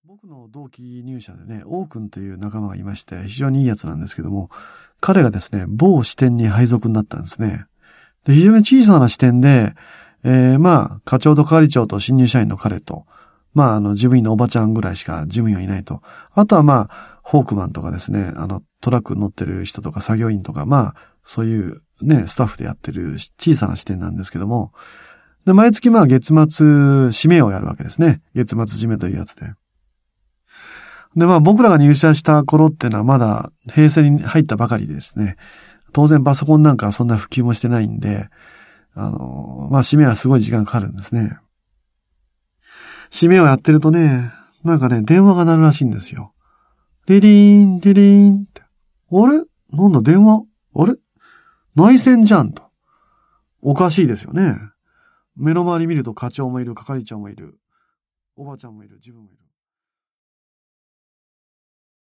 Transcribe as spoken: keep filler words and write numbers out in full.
僕の同期入社でね、王くんという仲間がいまして、非常にいいやつなんですけども、彼がですね、某支店に配属になったんですね。で、非常に小さな支店で、えー、まあ、課長と係長と新入社員の彼と、まあ、あの、事務員のおばちゃんぐらいしか事務員はいないと。あとはまあ、ホークマンとかですね、あの、トラック乗ってる人とか作業員とか、まあ、そういうね、スタッフでやってる小さな支店なんですけども、で、毎月まあ月末締めをやるわけですね。月末締めというやつで。で、まあ僕らが入社した頃っていうのはまだ平成に入ったばかりでですね、当然パソコンなんかそんな普及もしてないんで、あの、まあ締めはすごい時間かかるんですね。締めをやってるとね、なんかね、電話が鳴るらしいんですよ。リリーン、リリーンって。あれなんだ電話あれ内線じゃんと。おかしいですよね。目の周り見ると課長もいる、係長もいる、おばちゃんもいる、自分もいる。